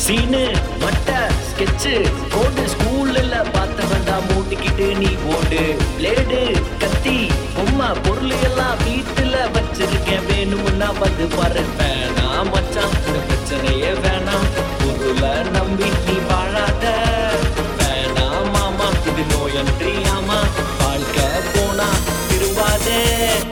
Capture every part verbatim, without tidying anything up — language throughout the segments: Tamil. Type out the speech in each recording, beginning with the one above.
சீனு மட்ட ஸ்கெட்சு கோடு ஸ்கூல்ல பார்த்த வேண்டாம் மூட்டிக்கிட்டு நீ ஓடு பிளேடு கத்தி பொம்மை பொருள் எல்லாம் வீட்டுல வச்சிருக்கேன் வேணும்னா வந்து பாரு வேணாம் மச்சான் இந்த பிரச்சனையே வேணாம் பொருளை நம்பி நீ வாழாத வேணாம் மாமா இது நோயன்றி ஆமா வாழ்க்கை போனா திரும்பாதே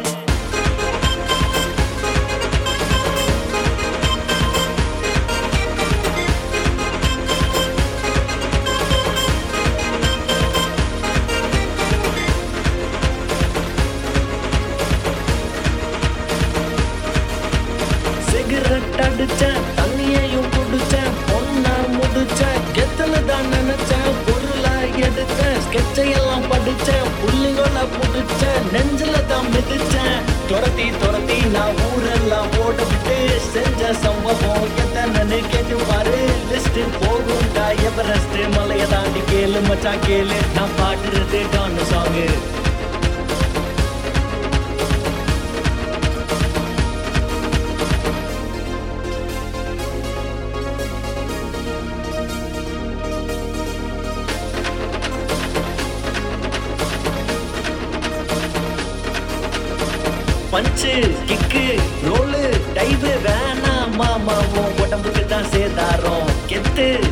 சிகரெட் அடிச்சேன் தண்ணியையும் குடிச்சேன் பொண்ணா முடிச்சேன் கெத்தல தான் நினைச்சேன் பொருளா எடுத்தேன் ஸ்கெட்சையெல்லாம் படிச்சேன் புள்ளிங்கள புடிச்சேன் நெஞ்சில தான் மிதிச்சேன் துரத்தி துரத்தி நான் ஊரெல்லாம் ஓட விட்டு செஞ்ச சம்பவம் எத்தனை கேட்டு பாரு லிஸ்ட் போகும்டா எவரெஸ்ட் மலையை தாண்டி கேளு மச்சான் கேளு நான் பாடுறது டான்னு சாங்கு பஞ்சு கிக்கு ரோலு டைவு வேணாம் மாமா உன் உடம்புக்கு தான் சேதாரம் கெத்து